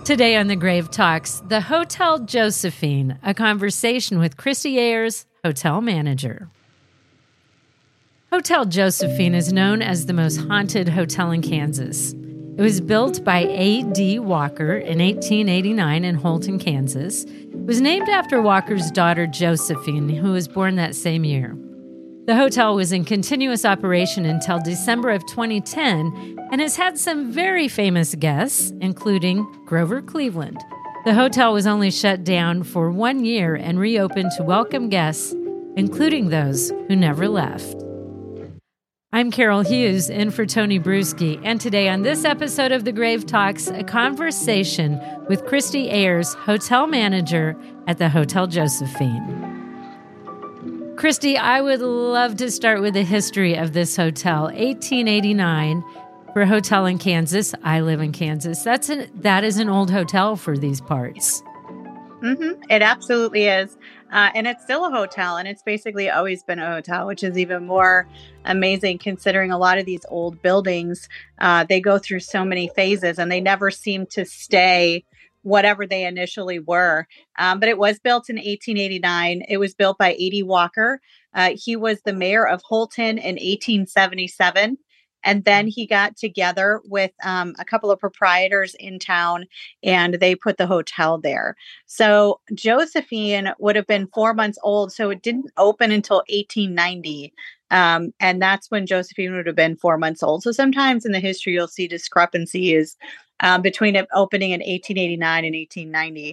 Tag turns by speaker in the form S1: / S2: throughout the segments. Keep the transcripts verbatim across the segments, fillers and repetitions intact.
S1: Today on The Grave Talks, the Hotel Josephine, a conversation with Christy Ayers, hotel manager. Hotel Josephine is known as the most haunted hotel in Kansas. It was built by A D Walker in eighteen eighty-nine in Holton, Kansas. It was named after Walker's daughter, Josephine, who was born that same year. The hotel was in continuous operation until December of twenty ten and has had some very famous guests, including Grover Cleveland. The hotel was only shut down for one year and reopened to welcome guests, including those who never left. I'm Carol Hughes, in for Tony Bruschi, and today on this episode of The Grave Talks, a conversation with Christy Ayers, hotel manager at the Hotel Josephine. Christy, I would love to start with the history of this hotel. eighteen eighty-nine for a hotel in Kansas. I live in Kansas. That's an, that is an old hotel for these parts.
S2: Mm-hmm. It absolutely is. Uh, and it's still a hotel, and it's basically always been a hotel, which is even more amazing considering a lot of these old buildings, uh, they go through so many phases and they never seem to stay whatever they initially were. Um, but it was built in eighteen eighty-nine. It was built by A D Walker. Uh, he was the mayor of Holton in eighteen seventy-seven. And then he got together with um, a couple of proprietors in town, and they put the hotel there. So Josephine would have been four months old. So it didn't open until eighteen ninety. Um, and that's when Josephine would have been four months old. So sometimes in the history, you'll see discrepancies um, between it opening in eighteen eighty-nine and eighteen ninety.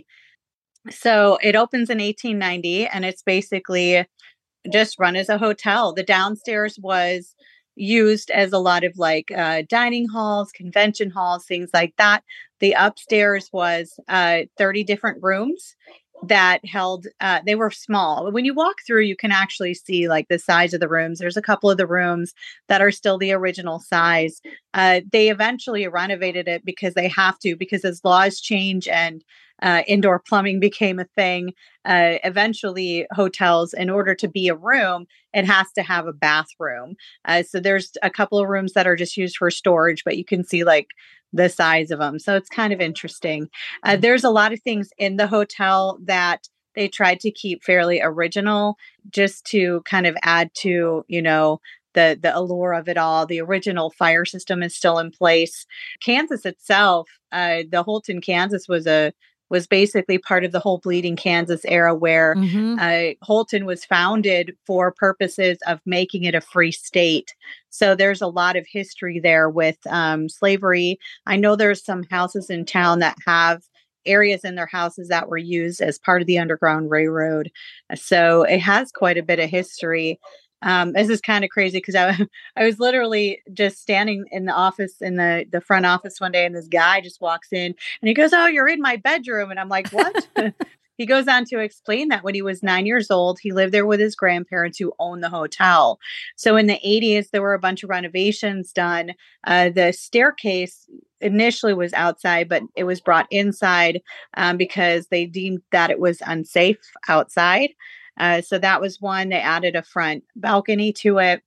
S2: So it opens in eighteen ninety, and it's basically just run as a hotel. The downstairs was used as a lot of like uh, dining halls, convention halls, things like that. The upstairs was uh, thirty different rooms that held, uh, they were small. When you walk through, you can actually see like the size of the rooms. There's a couple of the rooms that are still the original size. Uh, they eventually renovated it because they have to, because as laws change and uh, indoor plumbing became a thing, uh, eventually hotels, in order to be a room, it has to have a bathroom. Uh, so there's a couple of rooms that are just used for storage, but you can see like the size of them. So it's kind of interesting. Uh, there's a lot of things in the hotel that they tried to keep fairly original, just to kind of add to, you know, the the allure of it all. The original fire system is still in place. Kansas itself, uh, the Holton, Kansas was a was basically part of the whole Bleeding Kansas era, where mm-hmm. uh, Holton was founded for purposes of making it a free state. So there's a lot of history there with um, slavery. I know there's some houses in town that have areas in their houses that were used as part of the Underground Railroad. So it has quite a bit of history. Um, this is kind of crazy because I, I was literally just standing in the office, in the, the front office one day, and this guy just walks in and he goes, "Oh, you're in my bedroom." And I'm like, "What?" He goes on to explain that when he was nine years old, he lived there with his grandparents who owned the hotel. So in the eighties, there were a bunch of renovations done. Uh, the staircase initially was outside, but it was brought inside um, because they deemed that it was unsafe outside. Uh, so that was one. They added a front balcony to it.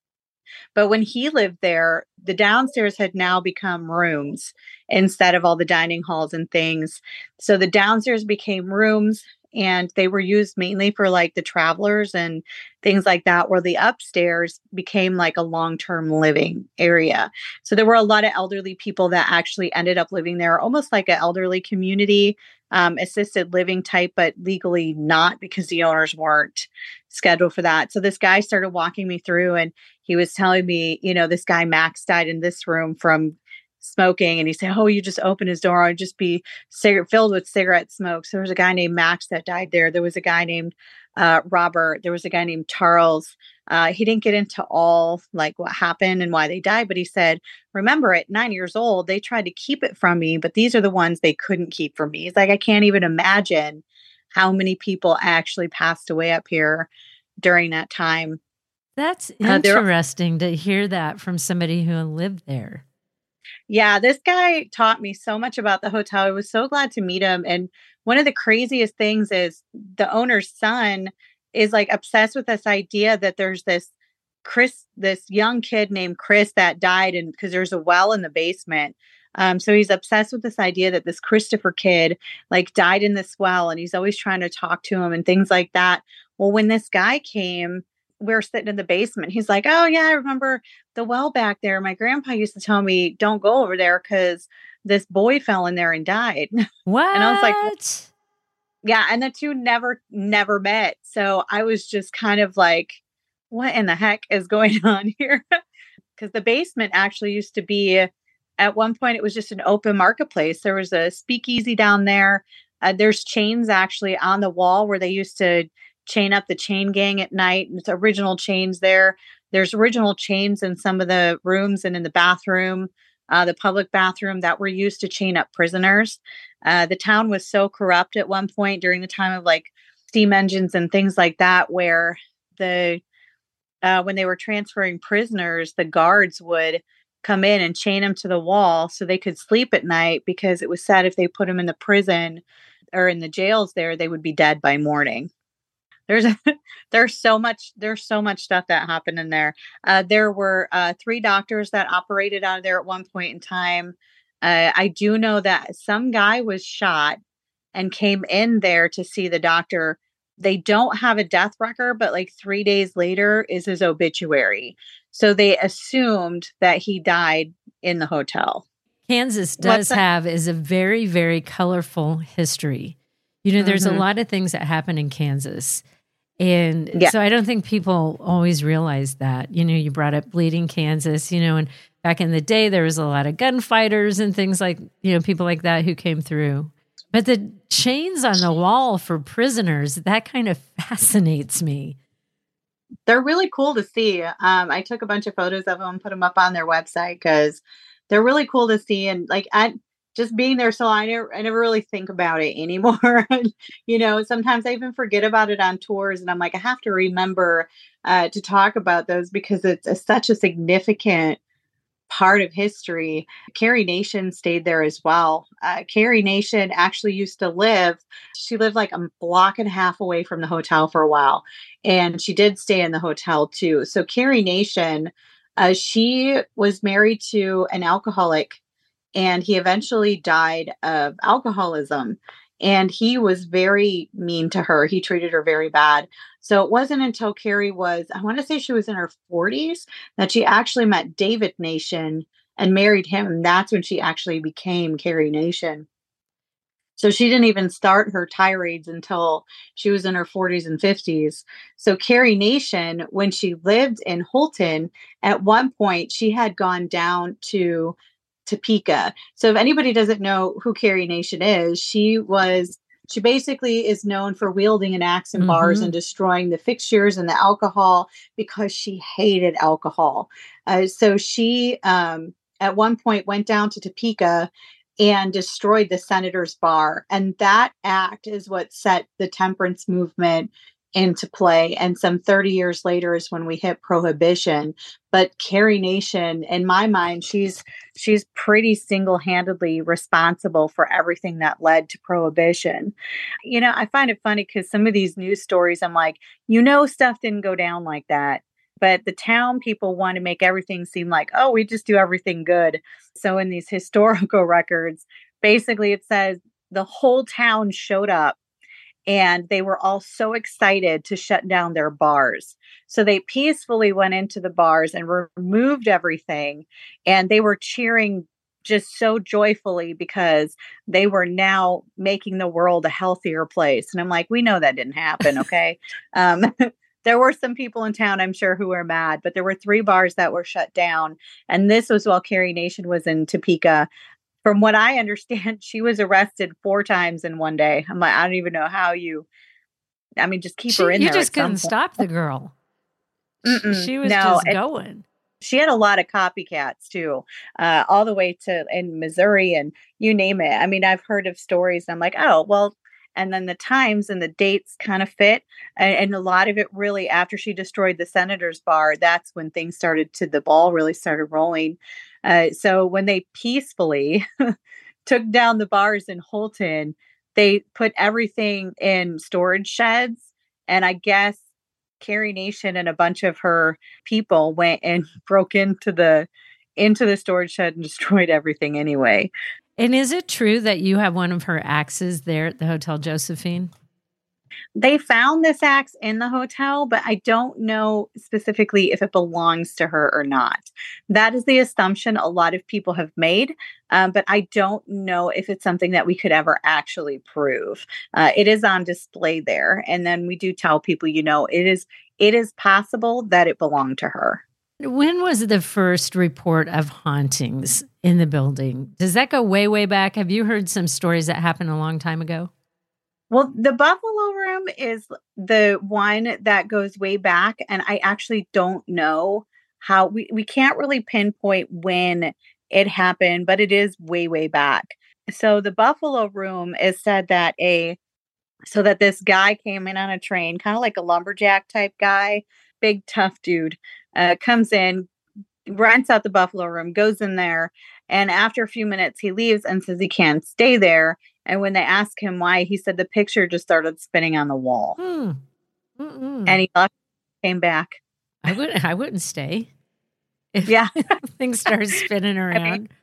S2: But when he lived there, the downstairs had now become rooms instead of all the dining halls and things. So the downstairs became rooms, and they were used mainly for like the travelers and things like that, where the upstairs became like a long-term living area. So there were a lot of elderly people that actually ended up living there, almost like an elderly community, um, assisted living type, but legally not, because the owners weren't scheduled for that. So this guy started walking me through, and he was telling me, you know, this guy Max died in this room from smoking. And he said, "Oh, you just open his door and just be cigarette filled with cigarette smoke." So there was a guy named Max that died there. There was a guy named uh, Robert. There was a guy named Charles. Uh, he didn't get into all like what happened and why they died, but he said, "Remember, at nine years old, they tried to keep it from me, but these are the ones they couldn't keep from me." He's like, "I can't even imagine how many people actually passed away up here during that time."
S1: That's interesting uh, to hear that from somebody who lived there.
S2: Yeah, this guy taught me so much about the hotel. I was so glad to meet him. And one of the craziest things is the owner's son is like obsessed with this idea that there's this Chris, this young kid named Chris that died, and because there's a well in the basement. Um, so he's obsessed with this idea that this Christopher kid like died in this well, and he's always trying to talk to him and things like that. Well, when this guy came, we were sitting in the basement. He's like, "Oh yeah, I remember the well back there. My grandpa used to tell me don't go over there because this boy fell in there and died."
S1: What?
S2: And I was like, "What?" Yeah, and the two never never met. So I was just kind of like, what in the heck is going on here? Because the basement actually used to be, at one point, it was just an open marketplace. There was a speakeasy down there. Uh, there's chains actually on the wall where they used to chain up the chain gang at night. It's original chains there. There's original chains in some of the rooms and in the bathroom, uh, the public bathroom, that were used to chain up prisoners. Uh, the town was so corrupt at one point during the time of like steam engines and things like that, where the uh, when they were transferring prisoners, the guards would come in and chain them to the wall so they could sleep at night, because it was said if they put them in the prison or in the jails there, they would be dead by morning. There's there's so much there's so much stuff that happened in there. Uh, there were uh, three doctors that operated out of there at one point in time. Uh, I do know that some guy was shot and came in there to see the doctor. They don't have a death record, but like three days later is his obituary. So they assumed that he died in the hotel.
S1: Kansas does have is a very, very colorful history. You know, there's mm-hmm. a lot of things that happen in Kansas. And yeah. so I don't think people always realize that. You know, you brought up Bleeding Kansas, you know, and back in the day, there was a lot of gunfighters and things like, you know, people like that who came through. But the chains on the wall for prisoners, that kind of fascinates me.
S2: They're really cool to see. Um, I took a bunch of photos of them, put them up on their website because they're really cool to see. And like, I just being there, so I never, I never really think about it anymore. You know, sometimes I even forget about it on tours, and I'm like, I have to remember uh, to talk about those because it's a, such a significant part of history. Carrie Nation stayed there as well. Uh, Carrie Nation actually used to live, she lived like a block and a half away from the hotel for a while. And she did stay in the hotel too. So Carrie Nation, uh, she was married to an alcoholic, and he eventually died of alcoholism. And he was very mean to her. He treated her very bad. So it wasn't until Carrie was, I want to say she was in her forties, that she actually met David Nation and married him. And that's when she actually became Carrie Nation. So she didn't even start her tirades until she was in her forties and fifties. So Carrie Nation, when she lived in Holton, at one point she had gone down to Topeka. So if anybody doesn't know who Carrie Nation is, she was, she basically is known for wielding an axe in mm-hmm. bars and destroying the fixtures and the alcohol because she hated alcohol. Uh, so she, um, at one point went down to Topeka and destroyed the Senator's Bar. And that act is what set the temperance movement into play. And some thirty years later is when we hit prohibition. But Carrie Nation, in my mind, she's she's pretty single-handedly responsible for everything that led to prohibition. You know, I find it funny because some of these news stories, I'm like, you know, stuff didn't go down like that. But the town people want to make everything seem like, oh, we just do everything good. So in these historical records, basically it says the whole town showed up, and they were all so excited to shut down their bars. So they peacefully went into the bars and removed everything. And they were cheering just so joyfully because they were now making the world a healthier place. And I'm like, we know that didn't happen. Okay. um, there were some people in town, I'm sure, who were mad, but there were three bars that were shut down. And this was while Carrie Nation was in Topeka. From what I understand, she was arrested four times in one day. I'm like, I don't even know how you, I mean, just keep
S1: she,
S2: her in
S1: you
S2: there.
S1: You just couldn't stop the girl. Mm-mm, she was no, just going.
S2: She had a lot of copycats too, uh, all the way to in Missouri and you name it. I mean, I've heard of stories. And I'm like, oh, well, and then the times and the dates kind of fit. And, and a lot of it really, after she destroyed the Senator's Bar, that's when things started to, the ball really started rolling. Uh, so when they peacefully took down the bars in Holton, they put everything in storage sheds. And I guess Carrie Nation and a bunch of her people went and broke into the into the storage shed and destroyed everything anyway.
S1: And is it true that you have one of her axes there at the Hotel Josephine?
S2: They found this axe in the hotel, but I don't know specifically if it belongs to her or not. That is the assumption a lot of people have made, um, but I don't know if it's something that we could ever actually prove. Uh, it is on display there, and then we do tell people, you know, it is it is possible that it belonged to her.
S1: When was the first report of hauntings in the building? Does that go way, way back? Have you heard some stories that happened a long time ago?
S2: Well, the Buffalo Room is the one that goes way back, and I actually don't know how we, we can't really pinpoint when it happened, but it is way, way back. So the Buffalo Room is said that a so that this guy came in on a train, kind of like a lumberjack type guy, big tough dude, uh, comes in, rents out the Buffalo Room, goes in there, and after a few minutes he leaves and says he can't stay there. And when they ask him why, he said the picture just started spinning on the wall.
S1: Hmm.
S2: And he left, came back.
S1: I wouldn't. I wouldn't stay. If
S2: yeah,
S1: things started spinning around.
S2: I, mean,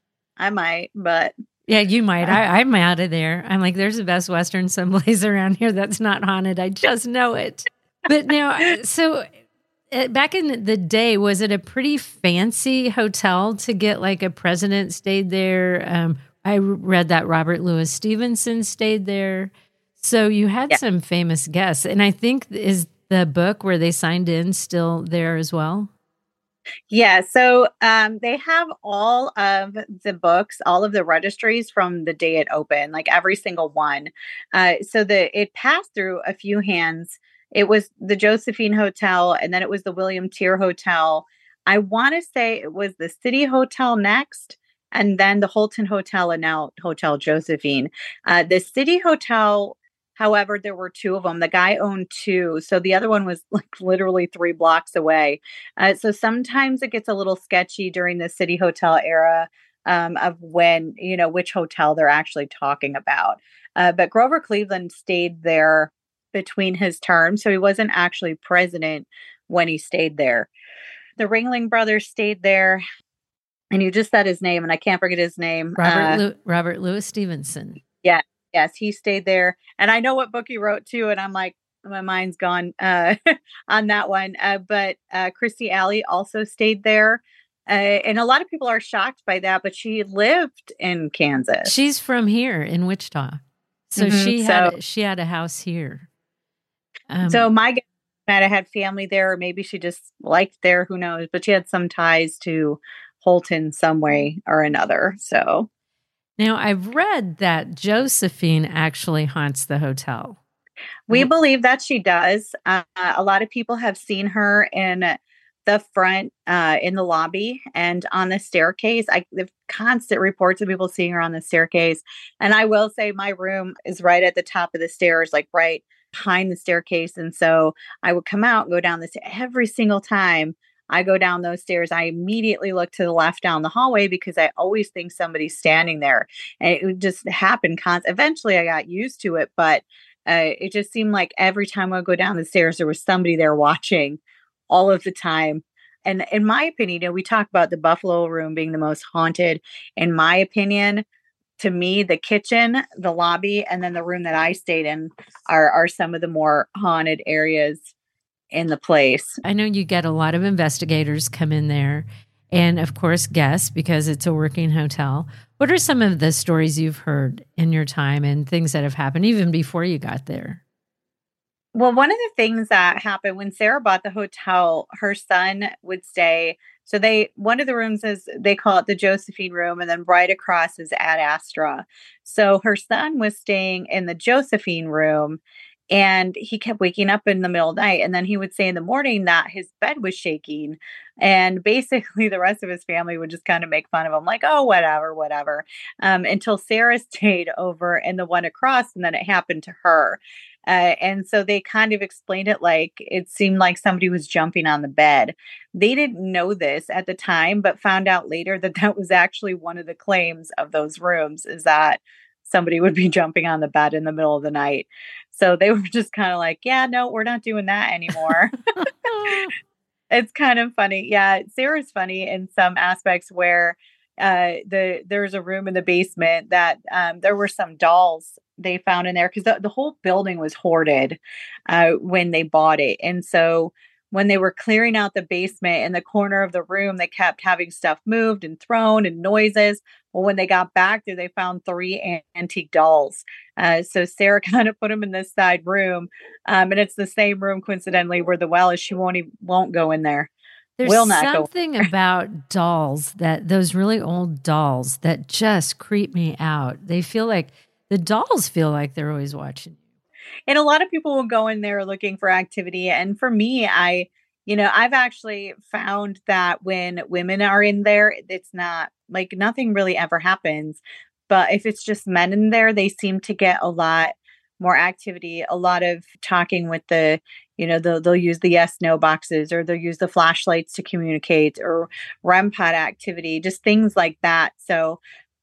S2: I might, but
S1: yeah, you might. I, I'm out of there. I'm like, there's a Best Western someplace around here that's not haunted. I just know it. But now, so uh, back in the day, was it a pretty fancy hotel to get like a president stayed there? Um, I read that Robert Louis Stevenson stayed there. So you had yeah. some famous guests. And I think, is the book where they signed in still there as well?
S2: Yeah. So um, they have all of the books, all of the registries from the day it opened, like every single one. Uh, so the it passed through a few hands. It was the Josephine Hotel, and then it was the William Tier Hotel. I want to say it was the City Hotel next, and then the Holton Hotel, and now Hotel Josephine. Uh, the City Hotel, however, there were two of them. The guy owned two. So the other one was like literally three blocks away. Uh, so sometimes it gets a little sketchy during the City Hotel era um, of when, you know, which hotel they're actually talking about. Uh, but Grover Cleveland stayed there between his terms. So he wasn't actually president when he stayed there. The Ringling Brothers stayed there. And you just said his name, and I can't forget his name.
S1: Robert
S2: uh,
S1: Lew- Robert Louis Stevenson.
S2: Yeah, yes, he stayed there, and I know what book he wrote too. And I'm like, my mind's gone uh, on that one. Uh, but uh, Christy Alley also stayed there, uh, and a lot of people are shocked by that. But she lived in Kansas.
S1: She's from here in Wichita, so mm-hmm. she had so, she had a house here.
S2: Um, so my guess might have had family there, or maybe she just liked there. Who knows? But she had some ties to Holton some way or another. So
S1: now I've read that Josephine actually haunts the hotel.
S2: We mm-hmm. believe that she does. Uh, a lot of people have seen her in the front, uh, in the lobby and on the staircase. I have constant reports of people seeing her on the staircase. And I will say my room is right at the top of the stairs, like right behind the staircase. And so I would come out and go down this every single time I go down those stairs. I immediately look to the left down the hallway because I always think somebody's standing there. And it would just happen constantly. Eventually I got used to it, but uh, it just seemed like every time I would go down the stairs, there was somebody there watching all of the time. And in my opinion, you know, we talk about the Buffalo Room being the most haunted. In my opinion, to me, the kitchen, the lobby, and then the room that I stayed in are, are some of the more haunted areas in the place.
S1: I know you get a lot of investigators come in there, and of course guests, because it's a working hotel. What are some of the stories you've heard in your time and things that have happened even before you got there?
S2: Well, one of the things that happened when Sarah bought the hotel, her son would stay. So they, one of the rooms is, they call it the Josephine room, and then right across is Ad Astra. So her son was staying in the Josephine room, and he kept waking up in the middle of the night. And then he would say in the morning that his bed was shaking. And basically the rest of his family would just kind of make fun of him, like, oh, whatever, whatever, um, until Sarah stayed over in the one across, and then it happened to her. Uh, and so they kind of explained it like it seemed like somebody was jumping on the bed. They didn't know this at the time, but found out later that that was actually one of the claims of those rooms, is that somebody would be jumping on the bed in the middle of the night. So they were just kind of like, yeah, no, we're not doing that anymore. It's kind of funny. Yeah, Sarah's funny in some aspects where uh the there's a room in the basement that um there were some dolls they found in there because the, the whole building was hoarded uh when they bought it. And so when they were clearing out the basement in the corner of the room, they kept having stuff moved and thrown and noises. Well, when they got back there, they found three an- antique dolls. Uh, so Sarah kind of put them in this side room, um, and it's the same room, coincidentally, where the well is. She won't even, won't go in there.
S1: There's
S2: Will not go.
S1: something about dolls that those really old dolls that just creep me out. They feel like the dolls feel like they're always watching.
S2: And a lot of people will go in there looking for activity. And for me, I, you know, I've actually found that when women are in there, it's not like nothing really ever happens. But if it's just men in there, they seem to get a lot more activity, a lot of talking with the, you know, they'll, they'll use the yes, no boxes, or they'll use the flashlights to communicate, or REM pod activity, just things like that. So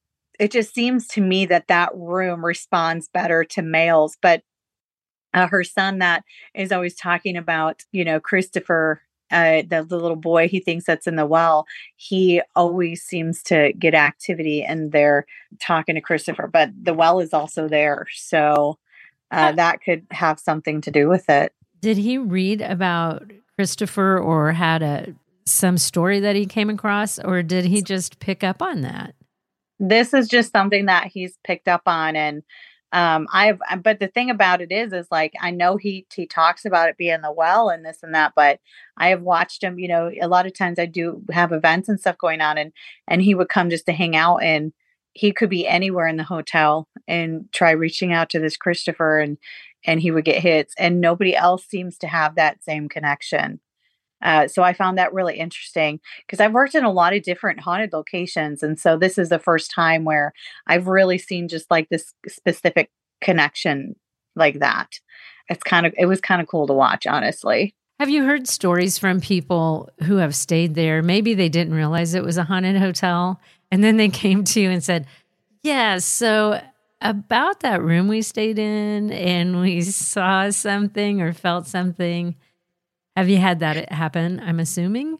S2: it just seems to me that that room responds better to males. But uh, her son that is always talking about, you know, Christopher, uh, the, the little boy he thinks that's in the well, he always seems to get activity and they're talking to Christopher, but the well is also there. So uh, that could have something to do with it.
S1: Did he read about Christopher or had a some story that he came across, or did he just pick up on that?
S2: This is just something that he's picked up on. And um, I've, but the thing about it is, is like, I know he, he talks about it being the well and this and that, but I have watched him, you know, a lot of times I do have events and stuff going on, and, and he would come just to hang out, and he could be anywhere in the hotel and try reaching out to this Christopher, and, and he would get hits, and nobody else seems to have that same connection. Uh, so I found that really interesting because I've worked in a lot of different haunted locations. And so this is the first time where I've really seen just like this specific connection like that. It's kind of, it was kind of cool to watch, honestly.
S1: Have you heard stories from people who have stayed there? Maybe they didn't realize it was a haunted hotel, and then they came to you and said, yeah, so about that room we stayed in and we saw something or felt something. Have you had that happen? I'm assuming.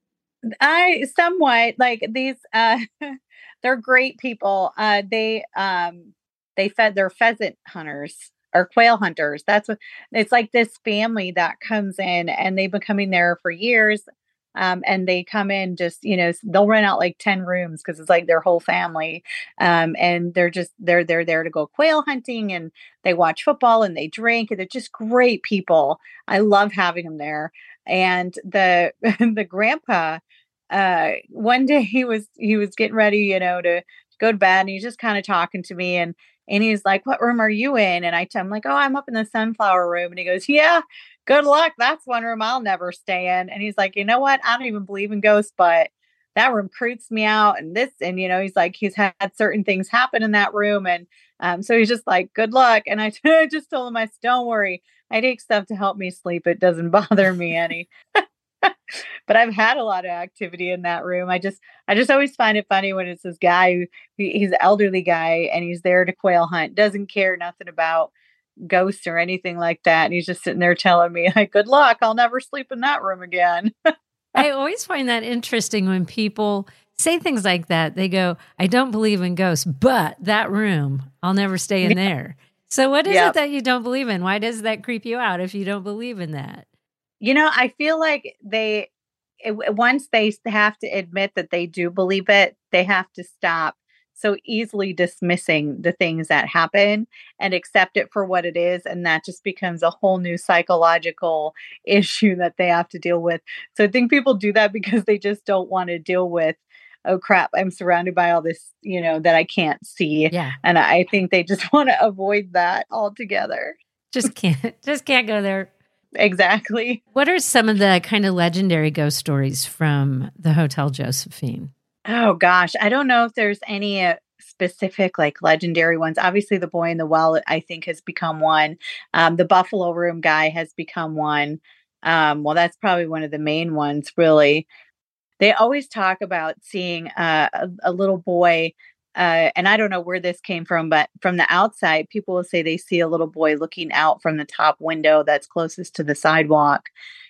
S2: I somewhat like these. Uh, they're great people. Uh, they um, they fed they're pheasant hunters or quail hunters. That's what it's like. This family that comes in, and they've been coming there for years. Um, and they come in just, you know, they'll rent out like ten rooms because it's like their whole family. Um, and they're just, they're, they're there to go quail hunting, and they watch football and they drink, and they're just great people. I love having them there. And the, the grandpa, uh, one day he was, he was getting ready, you know, to go to bed, and he's just kind of talking to me, and, and he's like, what room are you in? And I tell him like, oh, I'm up in the sunflower room. And he goes, yeah, good luck. That's one room I'll never stay in. And he's like, you know what? I don't even believe in ghosts, but that room creeps me out. And this, and, you know, he's like, he's had certain things happen in that room. And um, so he's just like, good luck. And I, I just told him, I said, don't worry. I take stuff to help me sleep. It doesn't bother me any. But I've had a lot of activity in that room. I just, I just always find it funny when it's this guy who he's an elderly guy, and he's there to quail hunt, doesn't care nothing about ghosts or anything like that. And he's just sitting there telling me, like, good luck. I'll never sleep in that room again.
S1: I always find that interesting when people say things like that. They go, I don't believe in ghosts, but that room, I'll never stay in
S2: Yeah.
S1: there. So what is
S2: Yep.
S1: it that you don't believe in? Why does that creep you out if you don't believe in that?
S2: You know, I feel like they, it, once they have to admit that they do believe it, they have to stop so easily dismissing the things that happen and accept it for what it is. And that just becomes a whole new psychological issue that they have to deal with. So I think people do that because they just don't want to deal with, oh crap, I'm surrounded by all this, you know, that I can't see.
S1: Yeah.
S2: And I think they just want to avoid that altogether.
S1: Just can't, just can't go there.
S2: Exactly.
S1: What are some of the kind of legendary ghost stories from the Hotel Josephine?
S2: Oh gosh, I don't know if there's any uh, specific like legendary ones. Obviously, the boy in the well, I think, has become one. Um, the Buffalo Room guy has become one. Um, well, that's probably one of the main ones, really. They always talk about seeing uh, a, a little boy, uh, and I don't know where this came from, but from the outside, people will say they see a little boy looking out from the top window that's closest to the sidewalk.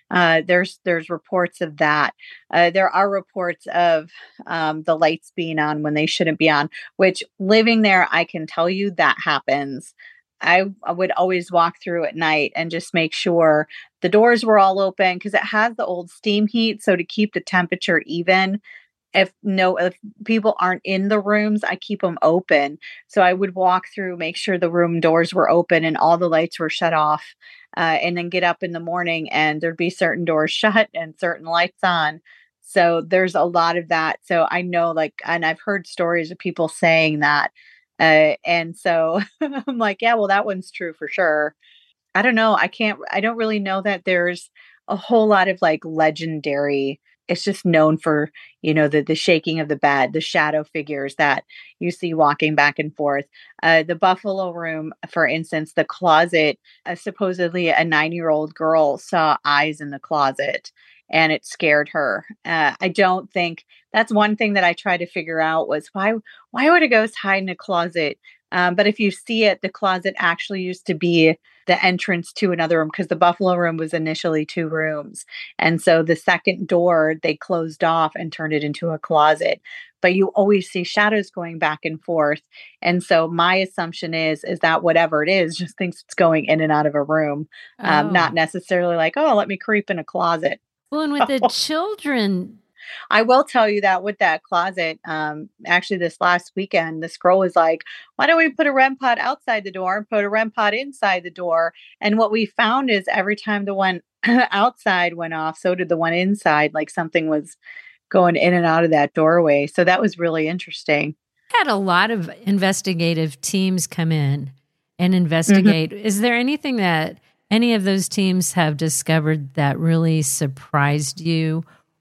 S2: Uh, there's there's reports of that. Uh, there are reports of um, the lights being on when they shouldn't be on. Which living there, I can tell you that happens. I, I would always walk through at night and just make sure the doors were all open because it has the old steam heat. So to keep the temperature even, if no if people aren't in the rooms, I keep them open. So I would walk through, make sure the room doors were open and all the lights were shut off, uh, and then get up in the morning and there'd be certain doors shut and certain lights on. So there's a lot of that. So I know, like, and I've heard stories of people saying that. Uh, and so I'm like, yeah, well, that one's true for sure. I don't know. I can't, I don't really know that there's a whole lot of like legendary. It's just known for, you know, the the shaking of the bed, the shadow figures that you see walking back and forth. Uh, the Buffalo Room, for instance, the closet, uh, supposedly a nine year old girl saw eyes in the closet and it scared her. Uh, I don't think that's one thing that I tried to figure out was why why would a ghost hide in a closet? Um, but if you see it, the closet actually used to be the entrance to another room because the Buffalo Room was initially two rooms. And so the second door they closed off and turned it into a closet. But you always see shadows going back and forth. And so my assumption is is that whatever it is just thinks it's going in and out of a room, um, not
S1: Oh.
S2: necessarily like, oh, let me creep in a closet.
S1: Well, and with the children,
S2: I will tell you that with that closet, um, actually this last weekend, the scroll was like, why don't we put a R E M pod outside the door and put a R E M pod inside the door? And what we found is every time the one outside went off, so did the one inside, like something was going in and out of that doorway. So that was really interesting.
S1: had a lot of investigative teams come in and
S2: Mhm.
S1: investigate. Is there anything that any of those teams have discovered that really surprised you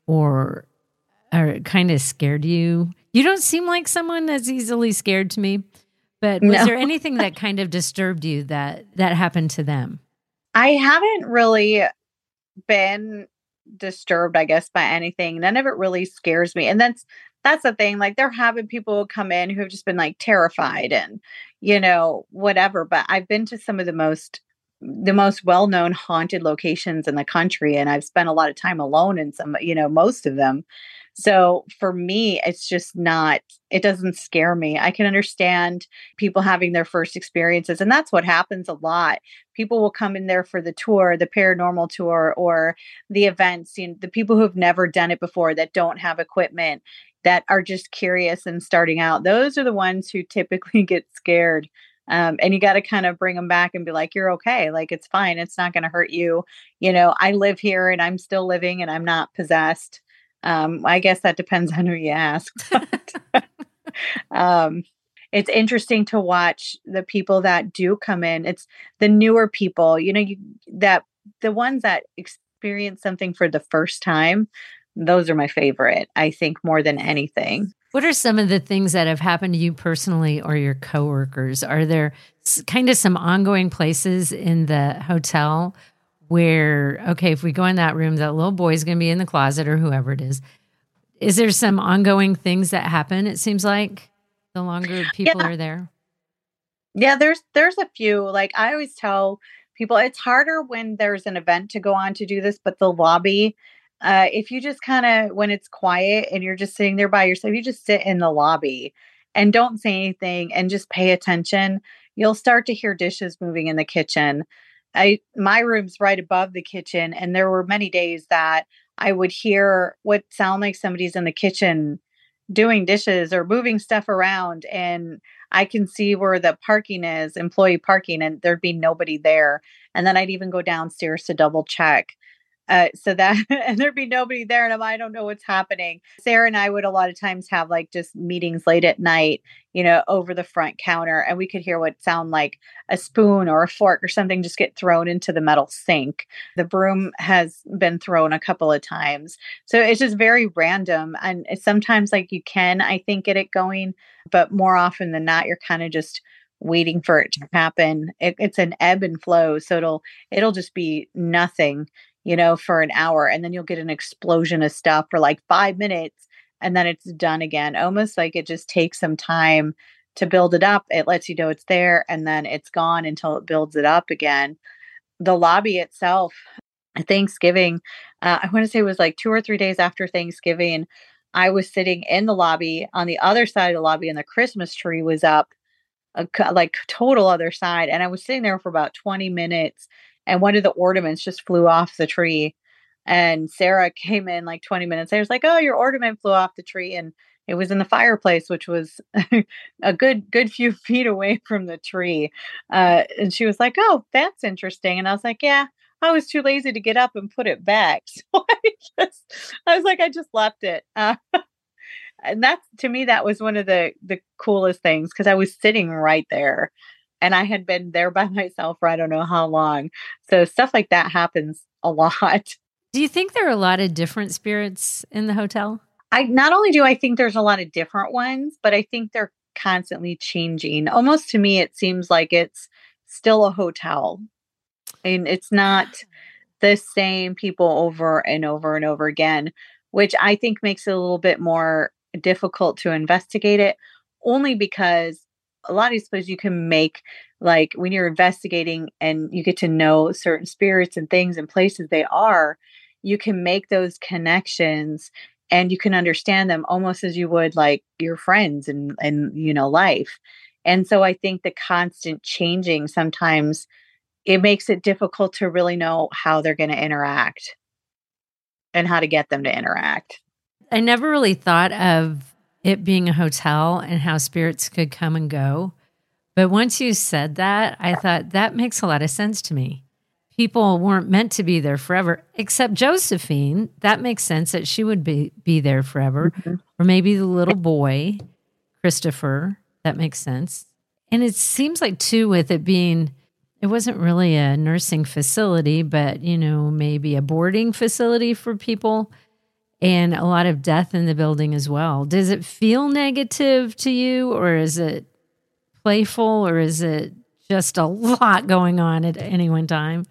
S1: or or kind of scared you? You don't seem like someone that's easily scared to me, but was
S2: No,
S1: there anything that kind of disturbed you that that happened to them?
S2: I haven't really been disturbed, I guess, by anything. None of it really scares me. And that's that's the thing. Like there have been people come in who have just been like terrified and, you know, whatever. But I've been to some of the most the most well-known haunted locations in the country and I've spent a lot of time alone in some, you know, most of them. So for me, it's just not, it doesn't scare me. I can understand people having their first experiences, and that's what happens a lot. People will come in there for the tour, the paranormal tour, or the events. You know, the people who've never done it before that don't have equipment, that are just curious and starting out. Those are the ones who typically get scared. Um, and you got to kind of bring them back and be like, you're okay. Like, it's fine. It's not going to hurt you. You know, I live here and I'm still living and I'm not possessed. Um, I guess that depends on who you ask. But, um, it's interesting to watch the people that do come in. It's the newer people, you know, you that the ones that experience something for the first time. Those are my favorite, I think, more than anything.
S1: What are some of the things that have happened to you personally or your coworkers? Are there s- kind of some ongoing places in the hotel where, okay, if we go in that room, that little boy's going to be in the closet or whoever it is? Is there some ongoing things that happen? It seems like the longer people
S2: Yeah,
S1: are there.
S2: yeah. There's there's a few. Like I always tell people, it's harder when there's an event to go on to do this, but the lobby. Uh, if you just kind of when it's quiet and you're just sitting there by yourself, you just sit in the lobby and don't say anything and just pay attention. You'll start to hear dishes moving in the kitchen. I my room's right above the kitchen, and there were many days that I would hear what sound like somebody's in the kitchen doing dishes or moving stuff around, and I can see where the parking is, employee parking, and there'd be nobody there. And then I'd even go downstairs to double check. Uh, so that and there'd be nobody there, and I'm, I don't know what's happening. Sarah and I would a lot of times have like just meetings late at night, you know, over the front counter, and we could hear what sound like a spoon or a fork or something just get thrown into the metal sink. The broom has been thrown a couple of times, so it's just very random. And it's sometimes like you can, I think, get it going, but more often than not, you're kind of just waiting for it to happen. It, it's an ebb and flow, so it'll it'll just be nothing, you know, for an hour. And then you'll get an explosion of stuff for like five minutes and then it's done again. Almost like it just takes some time to build it up. It lets you know it's there and then it's gone until it builds it up again. The lobby itself, Thanksgiving, uh, I want to say it was like two or three days after Thanksgiving, I was sitting in the lobby on the other side of the lobby, and the Christmas tree was up, a c like, total other side, and I was sitting there for about twenty minutes, and one of the ornaments just flew off the tree, and Sarah came in, like, twenty minutes later, was like, "Oh, your ornament flew off the tree," and it was in the fireplace, which was a good good few feet away from the tree, uh, and she was like, "Oh, that's interesting," and I was like, "Yeah, I was too lazy to get up and put it back," so I just I was like, "I just left it," uh and that's to me, that was one of the the coolest things because I was sitting right there, and I had been there by myself for I don't know how long. So stuff like that happens a lot.
S1: Do you think there are a lot of different spirits in the hotel?
S2: I not only do I think there's a lot of different ones, but I think they're constantly changing. Almost to me, it seems like it's still a hotel, and it's not the same people over and over and over again, which I think makes it a little bit more difficult to investigate it, only because a lot of these places you can make, like when you're investigating and you get to know certain spirits and things and places they are, you can make those connections and you can understand them almost as you would like your friends and and you know life. And so I think the constant changing sometimes it makes it difficult to really know how they're going to interact and how to get them to interact.
S1: I never really thought of it being a hotel and how spirits could come and go. But once you said that, I thought that makes a lot of sense to me. People weren't meant to be there forever, except Josephine. That makes sense that she would be, be there forever.
S2: Mhm.
S1: Or maybe the little boy, Christopher. That makes sense. And it seems like, too, with it being, it wasn't really a nursing facility, but, you know, maybe a boarding facility for people. And a lot of death in the building as well. Does it feel negative to you, or is it playful, or is it just a lot going on at any one time?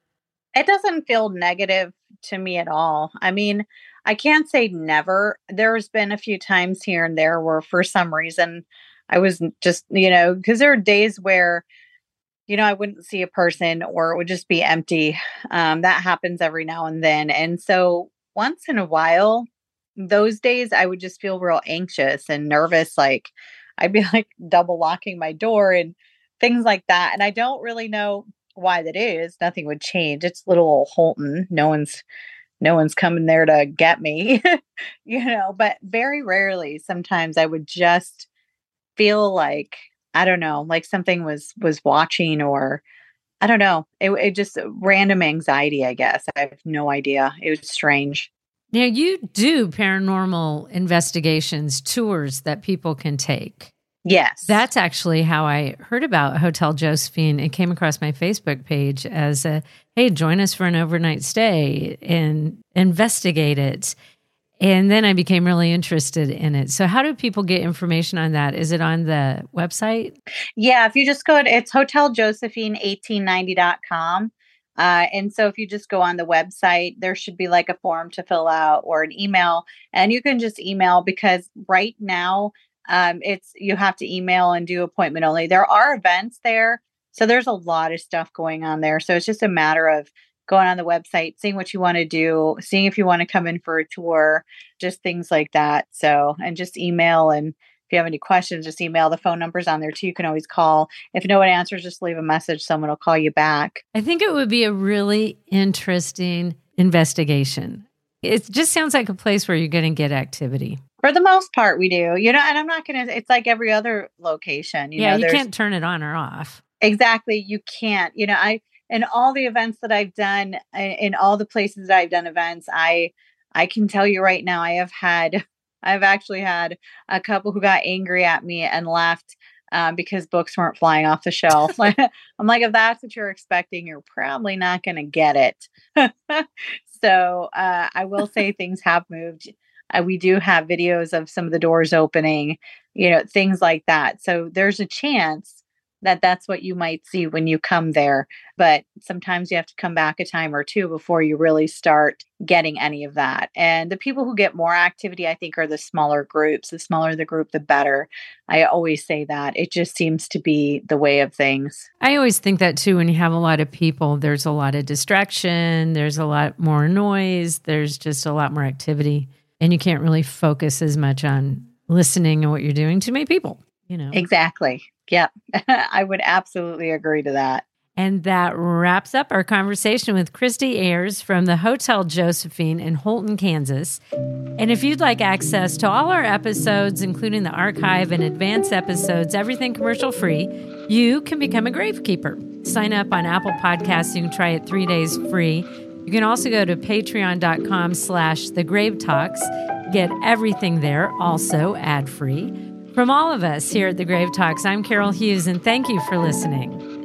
S2: It doesn't feel negative to me at all. I mean, I can't say never. There's been a few times here and there where for some reason I was just, you know, because there are days where, you know, I wouldn't see a person or it would just be empty. Um, that happens every now and then. And so once in a while, those days I would just feel real anxious and nervous. Like I'd be like double locking my door and things like that. And I don't really know why that is. Nothing would change. It's little old Holton. No one's no one's coming there to get me. You know, but very rarely sometimes I would just feel like I don't know, like something was was watching or I don't know. It, it just random anxiety, I guess. I have no idea. It was strange.
S1: Now, you do paranormal investigations, tours that people can take.
S2: Yes.
S1: That's actually how I heard about Hotel Josephine. It came across my Facebook page as a, hey, join us for an overnight stay and investigate it. And then I became really interested in it. So how do people get information on that? Is it on the website?
S2: Yeah, if you just go to it's hotel josephine eighteen ninety dot com. Uh, and so if you just go on the website, there should be like a form to fill out or an email. And you can just email because right now um, it's you have to email and do appointment only. There are events there. So there's a lot of stuff going on there. So it's just a matter of going on the website, seeing what you want to do, seeing if you want to come in for a tour, just things like that. So, and just email. And if you have any questions, just email. The phone number's on there too. You can always call. If no one answers, just leave a message. Someone will call you back.
S1: I think it would be a really interesting investigation. It just sounds like a place where you're going to get activity.
S2: For the most part, we do. You know, and I'm not going to, it's like every other location. You
S1: yeah,
S2: know,
S1: you
S2: there's,
S1: can't turn it on or off.
S2: Exactly. You can't. You know, I, in all the events that I've done, uh, in all the places that I've done events, I, I can tell you right now, I have had, I've actually had a couple who got angry at me and left um, because books weren't flying off the shelf. I'm like, if that's what you're expecting, you're probably not going to get it. So uh, I will say things have moved. Uh, we do have videos of some of the doors opening, you know, things like that. So there's a chance that that's what you might see when you come there. But sometimes you have to come back a time or two before you really start getting any of that. And the people who get more activity, I think, are the smaller groups. The smaller the group, the better. I always say that. It just seems to be the way of things.
S1: I always think that too. When you have a lot of people, there's a lot of distraction. There's a lot more noise. There's just a lot more activity. And you can't really focus as much on listening and what you're doing to many people, you know?
S2: Exactly. Yep. I would absolutely agree to that.
S1: And that wraps up our conversation with Christy Ayers from the Hotel Josephine in Holton, Kansas. And if you'd like access to all our episodes, including the archive and advanced episodes, everything commercial free, you can become a gravekeeper. Sign up on Apple Podcasts. You can try it three days free. You can also go to patreon.com slash the grave talks. Get everything there, also ad-free. From all of us here at The Grave Talks, I'm Carol Hughes, and thank you for listening.